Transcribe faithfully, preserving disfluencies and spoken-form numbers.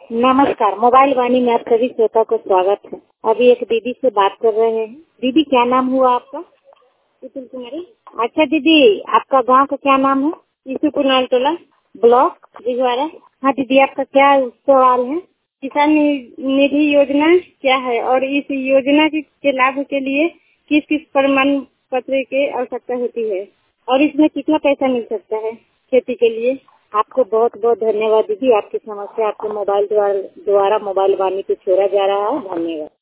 नमस्कार, मोबाइल वाणी में आप सभी श्रोता को स्वागत है। अभी एक दीदी से बात कर रहे हैं। दीदी, क्या नाम हुआ आपका? पुतुल कुमारी। अच्छा दीदी, आपका गांव का क्या नाम है? ईसूपुर नालटोला, ब्लॉक बिजवाड़ा। हाँ दीदी, आपका क्या सवाल है? किसान निधि योजना क्या है और इस योजना के लाभ के लिए किस किस प्रमाण पत्र की आवश्यकता होती है और इसमें कितना पैसा मिल सकता है खेती के लिए? आपको बहुत बहुत धन्यवाद दीदी। आपकी समस्या आपके मोबाइल द्वारा द्वारा मोबाइल वाणी पे छोड़ा जा रहा है। धन्यवाद।